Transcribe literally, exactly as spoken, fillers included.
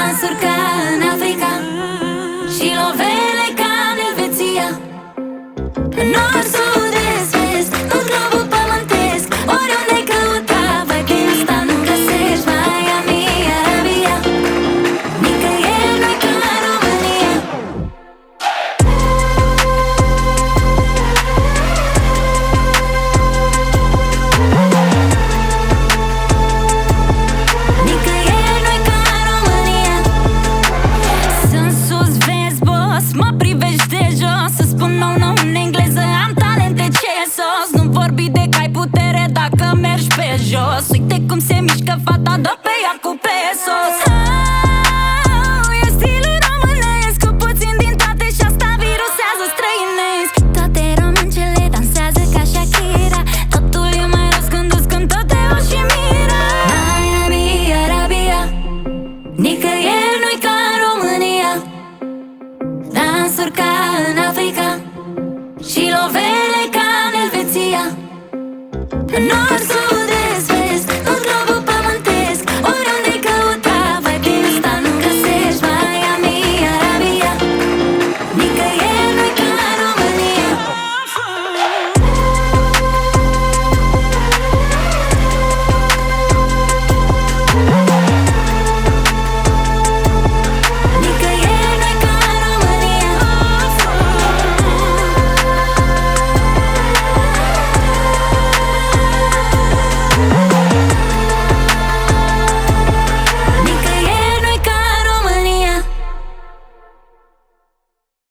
Dansuri ca în Africa și lovele ca în Elveția. Nord, sud, est, vest, tot globul pământesc. Oriunde ai căuta, vai din asta nu găsești. Miami, Arabia, nicăieri nu-i ca România. Nicăieri nu-i ca România. Sunt sus, vezi, boss, mă privești de jos. Să spun nou, nou în engleză, am talente, ce e sos. Nu vorbi de că ai putere dacă mergi pe jos. Uite cum se mișcă fata, dă pe ea cu pesos. Oh, e stilul românesc, cu puțin din toate și asta virusează străinesc. Toate româncele dansează ca Shakira. Totul e mai rost când îți cântă Teo și Mira. Miami, Arabia, nicăieri nu-i ca în România. Dansuri ca în Africa și lovele ca în Elveția. Nord, sud,